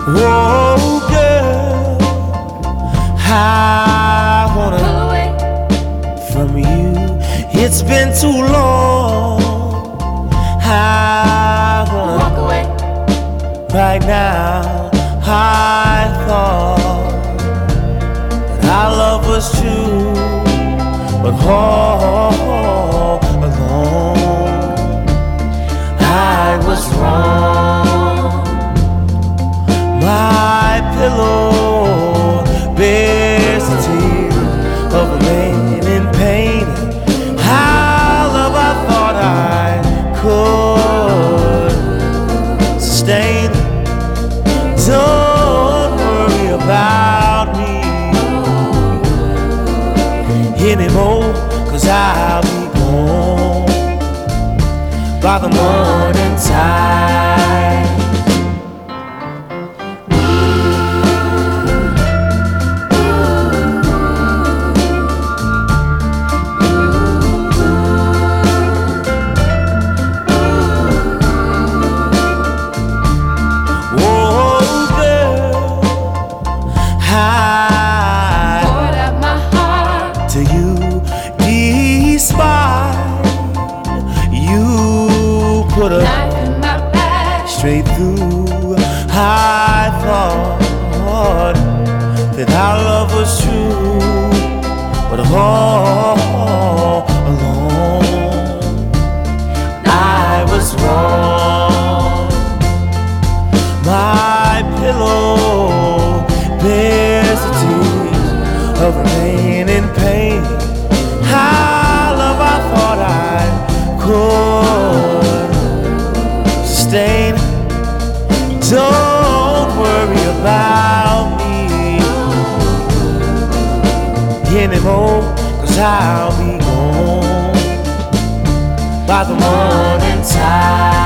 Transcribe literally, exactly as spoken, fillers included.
Oh, girl, I wanna Pull away. from you. It's been too long. I wanna Walk away. right now. I thought that our love was true, but all along I was wrong. My pillow bears the tears of a man in pain. How love I thought I could sustain. Don't worry about me anymore, 'cause I'll be gone by the morning tide. Poured out my heart. To you, despite you put a Knife in my back. straight through. I thought that our love was true, but all along I was wrong. My pillow bears the tears of rain and pain. How love I thought I could sustain. Don't worry about me anymore, 'cause I'll be gone by the morning tide.